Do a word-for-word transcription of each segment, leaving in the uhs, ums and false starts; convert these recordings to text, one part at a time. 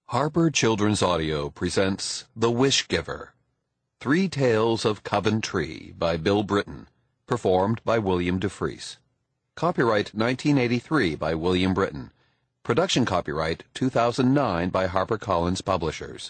Harper Children's Audio presents The Wish Giver, Three Tales of Coventry by Bill Britton, performed by William DeFries. Copyright nineteen eighty-three by William Britton. Production copyright two thousand nine by HarperCollins Publishers.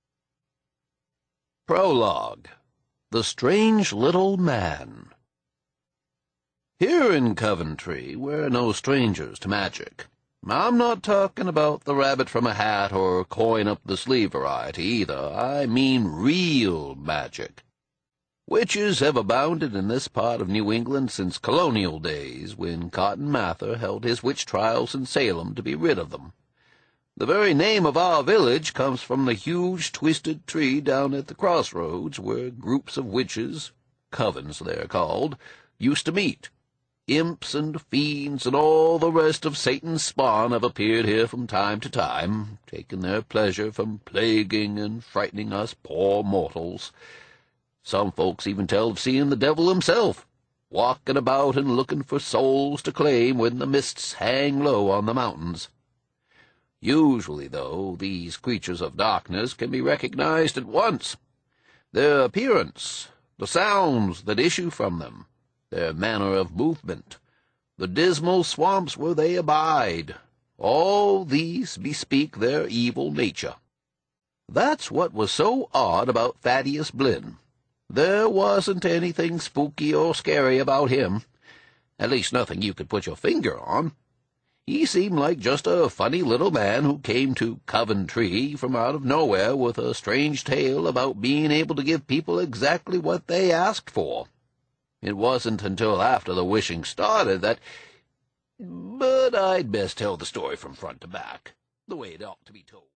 Prologue. The Strange Little Man. Here in Coventry, we're no strangers to magic. I'm not talking about the rabbit from a hat or coin up the sleeve variety either. I mean real magic. Witches have abounded in this part of New England since colonial days, when Cotton Mather held his witch trials in Salem to be rid of them. The very name of our village comes from the huge twisted tree down at the crossroads where groups of witches, covens they're called, used to meet. Imps and fiends and all the rest of Satan's spawn have appeared here from time to time, taking their pleasure from plaguing and frightening us poor mortals. Some folks even tell of seeing the devil himself, walking about and looking for souls to claim when the mists hang low on the mountains. Usually, though, these creatures of darkness can be recognized at once. Their appearance, the sounds that issue from them, their manner of movement, the dismal swamps where they abide, all these bespeak their evil nature. That's what was so odd about Thaddeus Blinn. There wasn't anything spooky or scary about him, at least nothing you could put your finger on. He seemed like just a funny little man who came to Coventry from out of nowhere with a strange tale about being able to give people exactly what they asked for. It wasn't until after the wishing started that— But I'd best tell the story from front to back, the way it ought to be told.